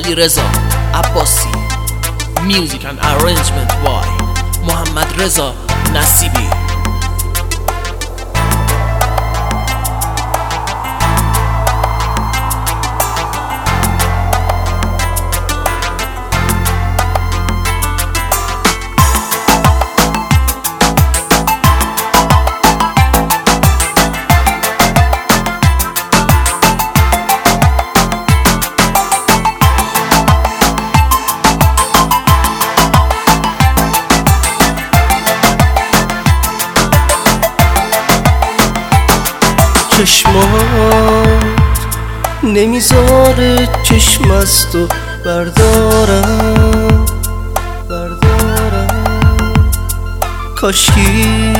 علیرضا عباسی. Music and arrangement by محمد رضا نصیبی. چشمات نمیذاره چشم از تو بردارم کاشکی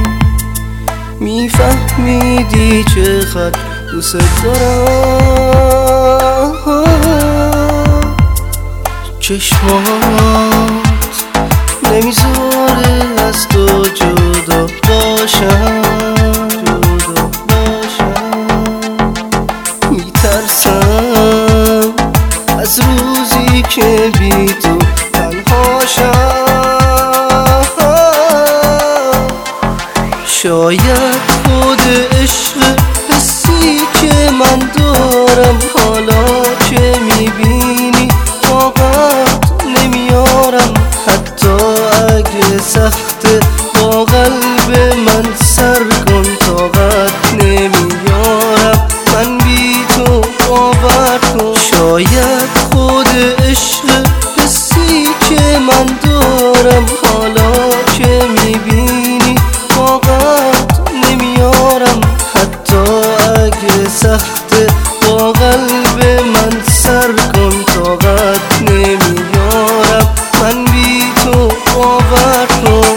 میفهمیدی چقدر دوست دارم. چشمات نمیذاره از تو جدا باشم، میترسم از روزی که بی تو تنهاشم. شاید خود عشق حسی که من دارم حالا که میبینی طاقت نمیارم، حتی اگه سخته با قلب من سر کن طاقت نمیارم من بی تو باور کن. شاید خود عشق حسی که من دارم حالا که میبینی طاقت نمیارم، حتی اگه سخته با قلب من سر کن طاقت نمیارم من بی تو باور کن.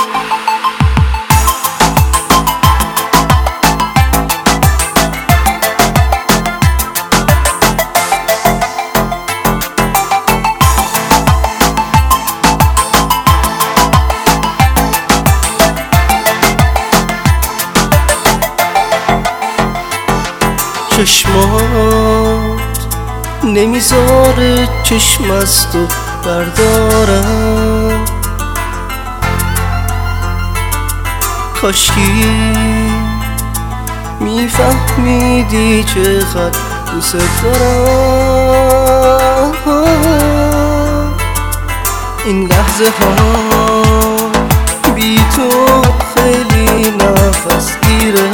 چشمات نمیذاره چشم از تو بردارم، کاشکی میفهمیدی چقدر دوست دارم. این لحظه ها بی تو خیلی نفس گیره،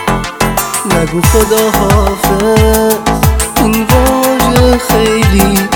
نگو خدا حافظ این واژه خیلی